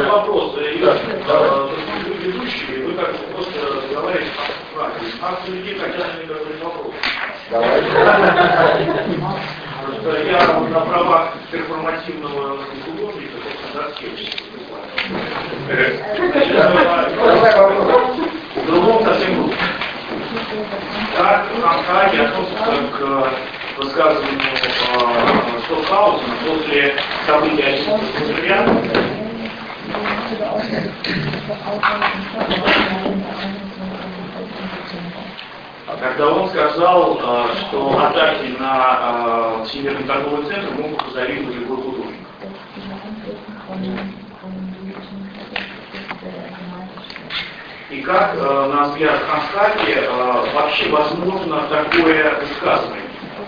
вопрос. Ведущие, вы как просто разговариваете о фразе. Акции людей хотят мне задать вопрос. Просто я на правах перформативного художника, собственно, скетчика. В другом совсем группе. Как Анхаги относится к высказыванию Стокхаузена после событий 11 сентября? Когда он сказал, что атаки на Всемирный торговый центр могут позавидовать любой художник. И как, на взгляд Анхаги, вообще возможно такое высказывание?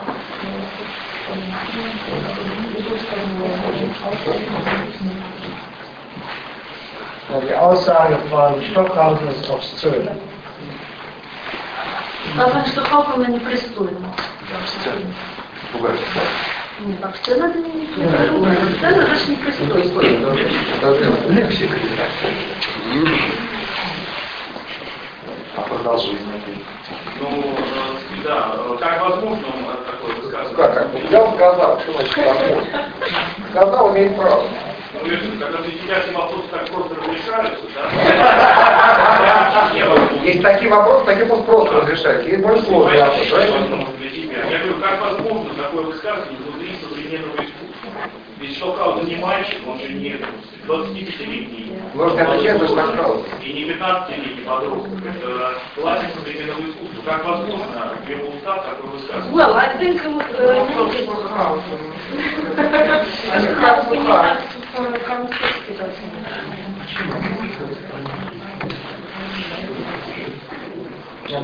Die Aussage von Stockhausen ist obszön. Сказано, что Хауфмана непристойно. Нет, обсцена это не непристойно. Обсцена это же непристойно. Ну, да, как возможно такое высказывание? Как? Я вам сказал, что значит возможно. Сказал, имеет право. Когда для тебя все вопросы так просто разрешаются, да? Есть такие вопросы, такие вопросы просто разрешаются. Есть более сложные вопросы. Для тебя. Я говорю, как возможно такое высказывание внутри современного искусства? Ведь Стокхаузен не мальчик, он же не 25-летний. Можно отвечать на Стокхаузен. И не 15-летний подросток. Это классик современного искусства. Как возможно в его устах такое высказывание? Well, I think Ja,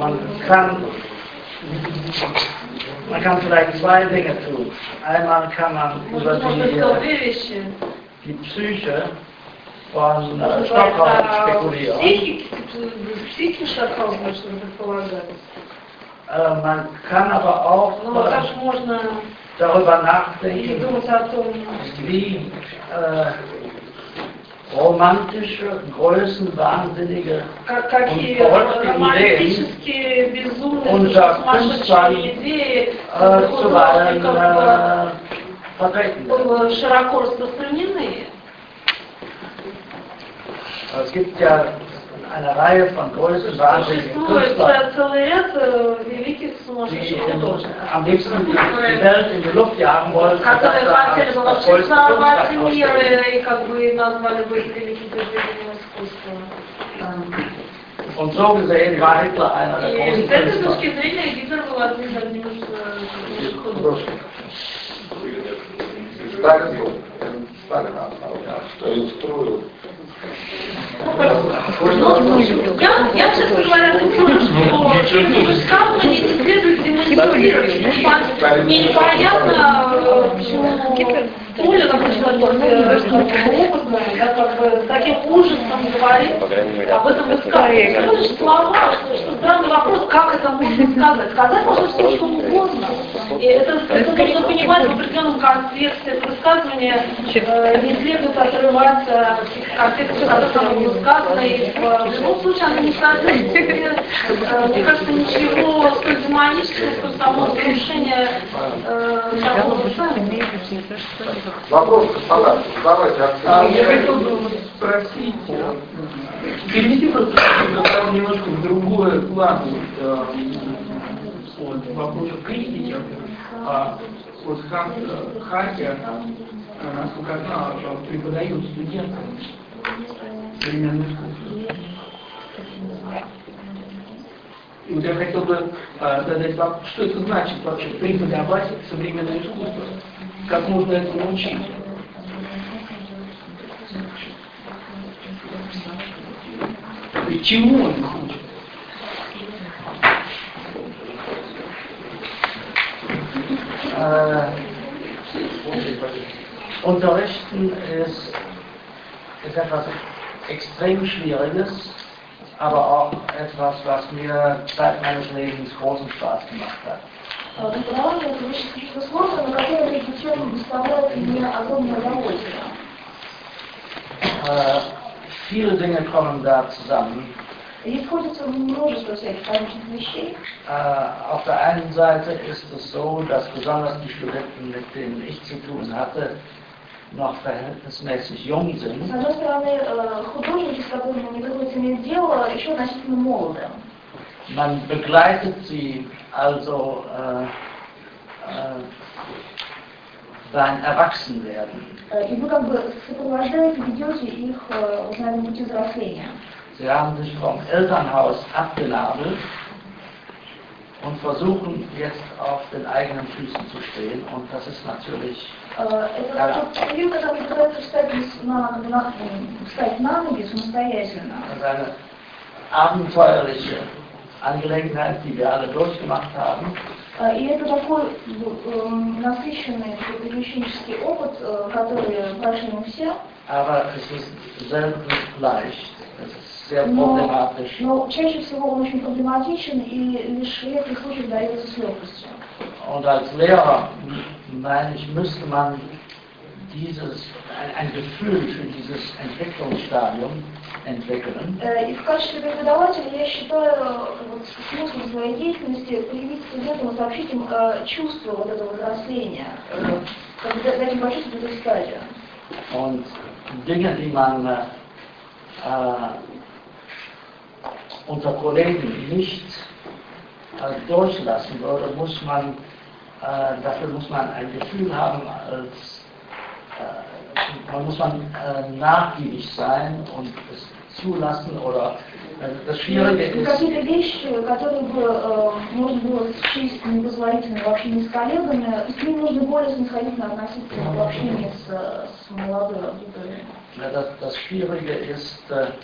man kann vielleicht zwei Dinge tun. Einmal kann man über die Psyche von Stockhausen spekulieren. Man kann aber auch darüber nachdenken, wie romantische, größenwahnsinnige und verrückte Ideen unser Künstlern zuweilen vertreten werden. Широко распространены. Es gibt ja eine Reihe von größenwahnsinnigen Künstlern, Целый ряд великих die сумасшедших художников, am liebsten die Welt in die Luft jagen wollen, которые хотели бы вообще als взорвать Kunstwerk мир ausstellen. и как бы назвали бы их великим произведением искусства. Und so gesehen war Hitler einer der И großen с этой Künstler. точки зрения Гитлер был одним из художников. Сталин строил. Я, честно говоря, думаю, что высказывание не следует демонизировать. Мне непонятно, почему Оля, как человек да, как бы с таким ужасом говорит об этом высказывании. Всего лишь слова, что данный вопрос, как это можно сказать. Сказать можно все, что угодно. И это нужно понимать в определенном контексте. Это высказывание не следует отрывать контекст, в котором оно было сказано. И в любом случае оно не содержит, мне кажется, ничего столь демонического, сколь само разрушение такого высказывания. Вопрос, господа, задавайте Я хотел бы спросить, перевести просто немножко в другой план вопросов критики. Вот Хаги, насколько я знаю, преподает студентам современное искусство. И вот я хотел бы задать вопрос, что это значит вообще преподавать современное искусство? Как можно это научить? И чему он их учит? Unterrichten ist etwas extrem Schwieriges, aber auch etwas, was mir Zeit meines Lebens großen Spaß gemacht hat. Преподавание это очень сложно, но которое причем доставляет мне огромное удовольствие. viele Dinge kommen da zusammen. Здесь сходится множество всяких различных вещей. Auf der einen Seite ist es so, dass besonders die Studenten, mit denen ich zu tun hatte, noch verhältnismäßig jung sind. С одной стороны, художники, с которыми мне приходится иметь дело, еще относительно молоды. Man begleitet sie also beim Erwachsenwerden. И вы как бы сопровождаете, ведете их на этом пути взросления. Sie haben sich vom Elternhaus abgenabelt und versuchen jetzt auf den eigenen Füßen zu stehen, und das ist natürlich Это тот период, когда вы пытаетесь встать на ноги самостоятельно. das ist eine abenteuerliche Angelegenheit, die wir alle durchgemacht haben. И это такой насыщенный приключенческий опыт, который прошли мы все. Aber es ist selten leicht, es ist sehr problematisch. Но чаще всего он очень проблематичен и лишь в редких случаях дается с легкостью. Und als Lehrer, meine ich, müsste man ein Gefühl für dieses Entwicklungsstadium entwickeln. И в качестве преподавателя я считаю смысл своей деятельности привить студентам и сообщить им чувство вот этого взросления, дать им почувствовать эту стадию. Und Dinge, die man unter Kollegen nicht durchlassen würde, dafür muss man ein Gefühl haben, muss man nachgiebig sein und es zulassen, oder das Schwierige ist... Какие-то вещи, которые бы можно было счесть непозволительными в общении с коллегами, к ним нужно более снисходительно относиться в общении с молодой аудиторией. Das Schwierige ist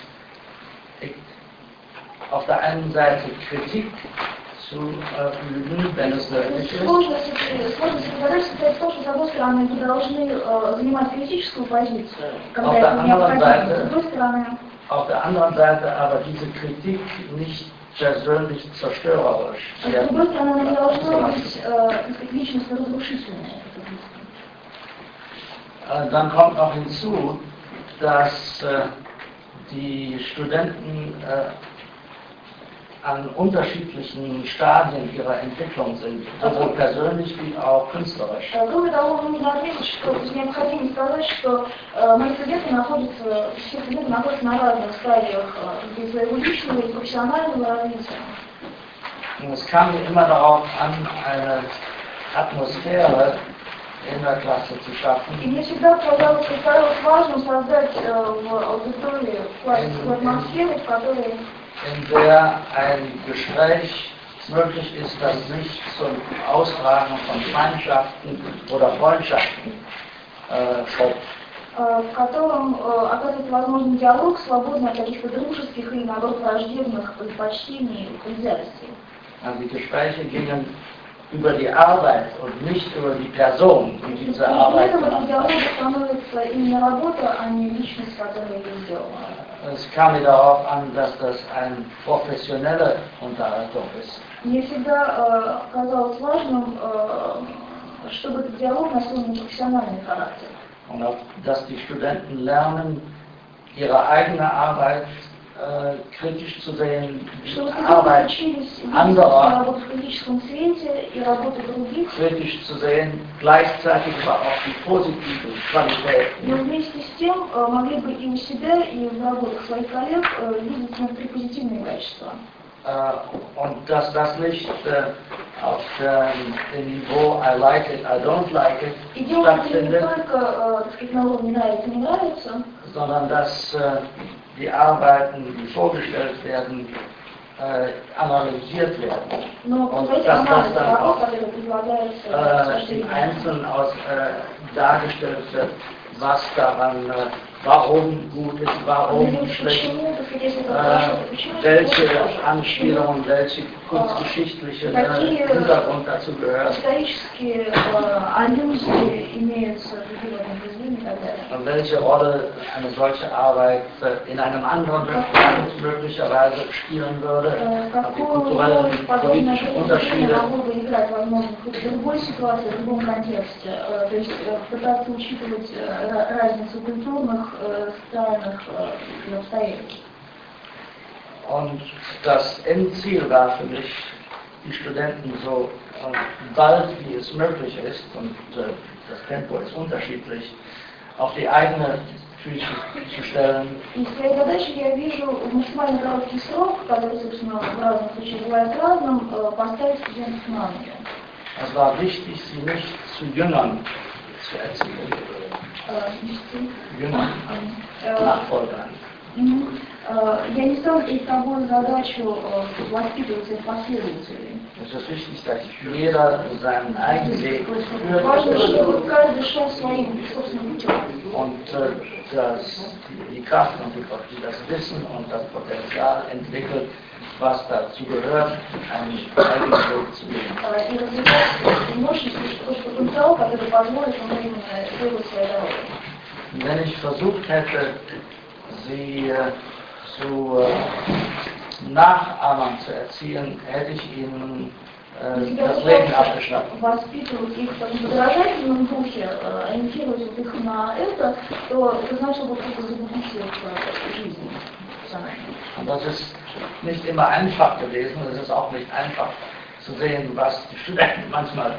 auf der einen Seite Kritik zu üben, wenn es nötig ist. Сложность задачи состоит в том, что, с одной стороны, вы должны занимать критическую позицию, когда это необходимо, с другой стороны... Auf der anderen Seite aber diese Kritik nicht persönlich zerstörerisch. С другой стороны, она не должна быть личностно разрушительной. Dann kommt noch hinzu, dass die Studenten an unterschiedlichen Stadien ihrer Entwicklung sind, sowohl persönlich wie auch künstlerisch. Кроме того, нужно отметить, что необходимо сказать, что мои студенты все студенты находятся на разных стадиях своего личного и профессионального развития. Und es kam mir immer darauf an, eine Atmosphäre in der Klasse zu schaffen. И мне всегда казалось важным создать в аудитории классическую атмосферу, в которой in der ein Gespräch möglich ist, das nicht zum Austragen von Feindschaften oder Freundschaften folgt. В котором оказывается возможен диалог, свободный от каких-то дружеских или, наоборот, враждебных предпочтений и предвзятостей. Die Gespräche gingen über die Arbeit und nicht über die Person, die diese Arbeit macht. Es kam mir darauf an, dass das eine professionelle Unterhaltung ist. Мне всегда казалось важным, чтобы этот диалог носил непрофессиональный характер. Und auch, dass die Studenten lernen, ihre eigene Arbeit kritisch zu sehen, die Arbeit anderer kritisch zu sehen, gleichzeitig aber auch die positiven Qualitäten. Но вместе с тем могли бы и у себя, и в работах своих коллег видеть некоторые позитивные качества. Und dass das nicht auf dem Niveau I like it, I don't like it stattfindet, sondern dass die Arbeiten, die vorgestellt werden, analysiert werden. Und dass das dann auch im Einzelnen dargestellt wird, was daran, warum gut ist, warum schlecht, welche Anspielungen, welche kunstgeschichtliche Hintergrund dazu gehört. Und welche Rolle eine solche Arbeit in einem anderen Land möglicherweise spielen würde, die kulturellen, politischen Unterschiede играть, возможно, в любой ситуации, в любом контексте. То есть пытаться учитывать разницу культурных, социальных обстоятельств. Und das Endziel war für mich, die Studenten so bald wie es möglich ist, und das Tempo ist unterschiedlich, auf die eigene Füße zu stellen. И своей задачей я вижу в максимально короткий срок, который, собственно, в разных случаях бывает разным, поставить студентов на ноги. Es war wichtig, sie nicht zu Jüngern zu erziehen. Jüngern, Nachfolgern. Я не ставлю перед собой задачу воспитывать их последователей. Es ist wichtig, dass jeder seinen eigenen Weg Важно, führt чтобы каждый шел своим собственным путем. und dass die Kraft und das Wissen und das Potenzial entwickelt, was dazu gehört, einen eigenen Weg zu gehen. И развивать мощность, потенциал, который позволит ему именно сделать свою дорогу. Wenn ich versucht hätte, sie zu Nachahmern zu erziehen, hätte ich ihnen das Leben abgeschnappt. Воспитывать их в подражательном духе, ориентировать их на это, то это значило бы просто загубить их жизнь. Und das ist nicht immer einfach gewesen, es ist auch nicht einfach zu sehen, was die Studenten manchmal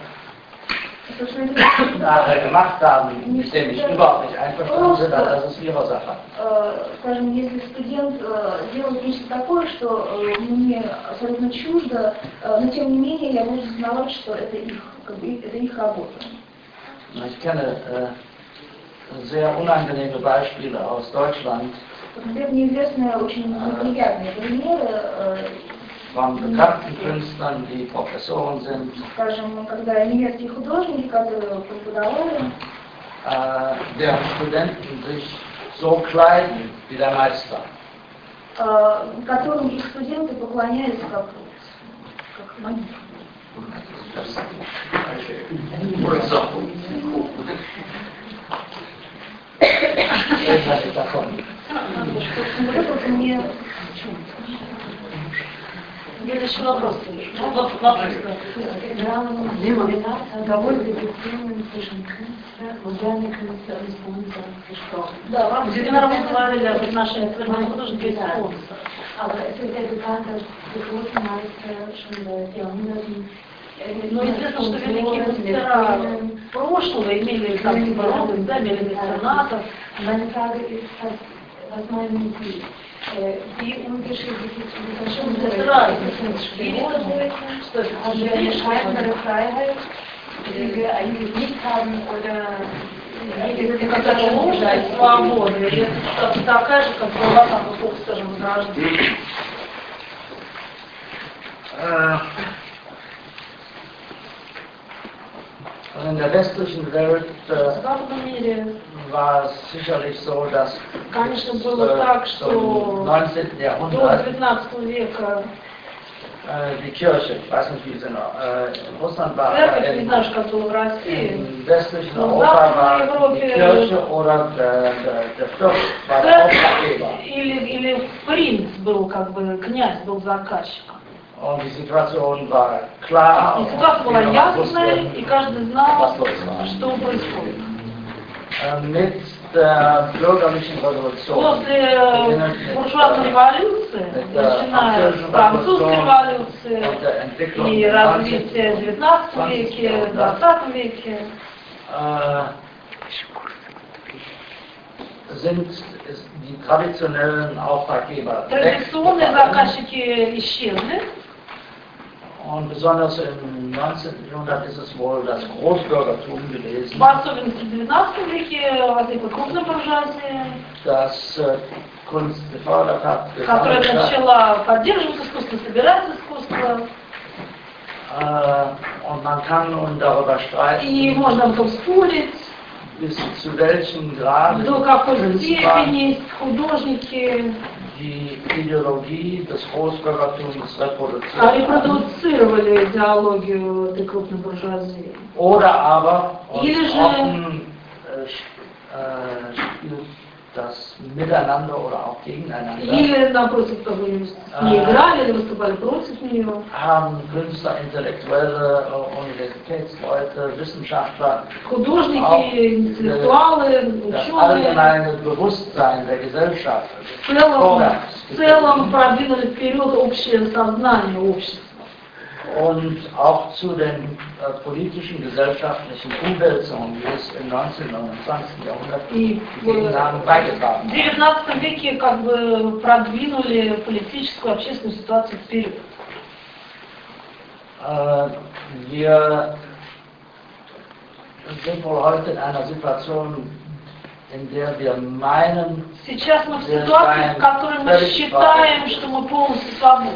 nachher gemacht haben, mit dem ich überhaupt nicht einverstanden bin, aber das ist ihre Sache. Скажем, если студент делает нечто такое, что мне абсолютно чуждо, но тем не менее я буду знать, что это их работа. Ich kenne sehr unangenehme Beispiele aus Deutschland. Мне известны очень неприятные примеры. Von bekannten Künstlern, die Professoren sind, Скажем, когда немецкие художники, которые преподавали, deren Studenten sich so kleiden wie der Meister. которым их студенты поклоняются как магии. Вот это вот мне... Следующий вопрос. Довольно эффективным модерный исполнитель. Да, в рамках семинара мы говорили об отношении современных художников и спонсора. Aber es wird ja bekannt, dass die großen Meister schon seit Jahrhunderten. Но известно, что великие мастера прошлого имели там баронов, да, имели меценатов. Meine Frage ist, was meinen Sie? Wie unterschiedlich ist Это разница. Что это eine scheinbare Freiheit, die wir eigentlich nicht haben, oder какая-то ложная свобода, или такая же, как была там в эпоху, скажем, Возрождения. In der westlichen Welt war es sicherlich so, dass Конечно, было так, что im 19. до Jahrhundert 19 века die Kirche, ich weiß nicht wie sie noch, in Russland war, церковь, не знаю, как было в России, im westlichen Europa war die Kirche oder der Fürst war der Auftraggeber. или принц был, как бы, князь был заказчиком. Und die Situation war klar. И ситуация была ясная, и каждый знал, что происходит. Mit der bürgerlichen Revolution, После буржуазной революции, начиная с французской революции и развития в 19 веке, в 20 веке, sind die traditionellen Auftraggeber традиционные заказчики исчезли. Und besonders im 19. Jahrhundert ist es wohl das Großbürgertum gewesen, В особенности в 19 веке возникла крупная буржуазия, das Kunst gefördert hat, которая gesammelt hat. начала поддерживать искусство, собирать искусство. Und man kann nun darüber streiten, И можно потом спорить, bis zu welchem Grad до какой Künstler степени художники die Ideologie des Großbürgertums reproduziert haben. репродуцировали идеологию этой крупной буржуазии. Oder aber uns Или же offen das Miteinander oder auch gegeneinander Или, напротив того, не играли, или выступали против нее. haben Künstler, Intellektuelle, Universitätsleute, Wissenschaftler Художники, интеллектуалы, das ученые allgemeine Bewusstsein der Gesellschaft в целом продвинули вперед общее сознание общества. und auch zu den politischen, gesellschaftlichen Umwälzungen, die es im 19. und 20. Jahrhundert gegeben haben, В beigetragen. XIX веке как бы продвинули политическую, общественную ситуацию вперед. Wir sind wohl heute in einer Situation, in der wir meinen, Сейчас мы в ситуации, в которой мы считаем, что мы полностью свободны.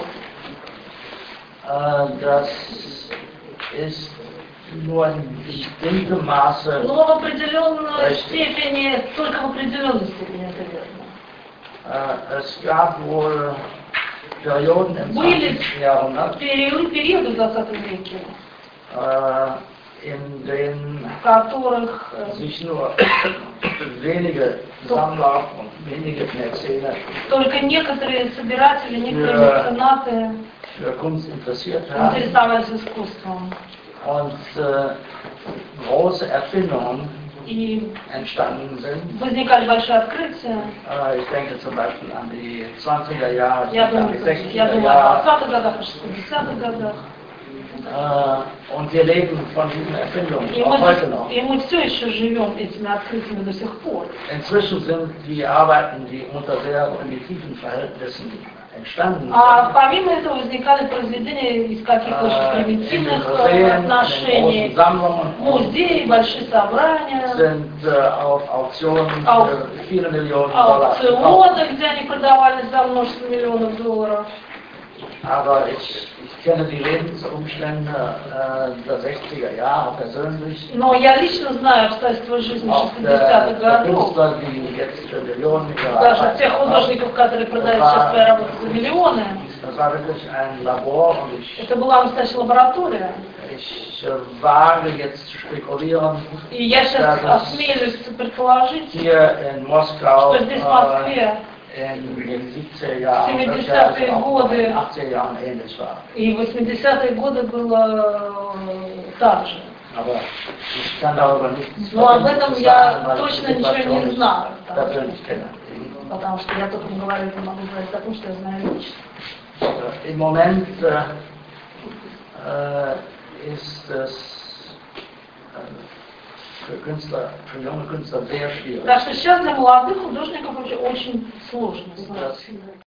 das ist nur in bestimmtem Maße Но в определенной степени, только в определенной степени это верно. Es gab wohl Perioden im 20. Jahrhundert, Периоды в 20 веке, in denen в которых sich nur wenige Sammler und wenige Mäzene только некоторые собиратели, некоторые меценаты für Kunst interessiert haben интересовались искусством. und große Erfindungen И entstanden sind. возникали большие открытия. Ich denke zum Beispiel an die 20er Jahre, Я an думаю, die 60er о Jahre. 20-х годах, о 60-х годах. Und wir leben von diesen Erfindungen, И auch heute noch. мы все еще живем этими открытиями до сих пор. Inzwischen sind die Arbeiten, die unter sehr primitiven Verhältnissen entstanden А sind, помимо этого возникали произведения из каких-то очень in den примитивных Museen, in den отношений. großen Sammlungen, Музеи, большие собрания, sind auf Auktionen Auf- für viele Millionen Dollar gekauft. аукционы, где они продавались за множество миллионов долларов. Aber ich kenne die Lebensumstände der 60er Jahre persönlich. Но я лично знаю обстоятельства жизни Auch 60-х der годов. Künstler, die jetzt für Millionen ihre Даже Arbeit тех machen. художников, которые продают сейчас свои работы за миллионы. Das war wirklich ein Labor und Это была настоящая лаборатория. ich wage jetzt zu spekulieren, И я сейчас осмелюсь предположить, hier in Moskau что здесь в Москве in den 70er Jahren, 70er auch in годы. den 80er Jahren ähnlich war. и в 80-е годы было так же. Aber ich kann darüber nichts Но об этом Verbindliches я sagen, weil ich точно die ничего Situation не nicht знаю. persönlich kenne. Потому что я только говорю, не могу говорить о том, что я знаю лично. Im Moment ist es für junge Künstler sehr schwierig. Так что сейчас для молодых художников очень сложно.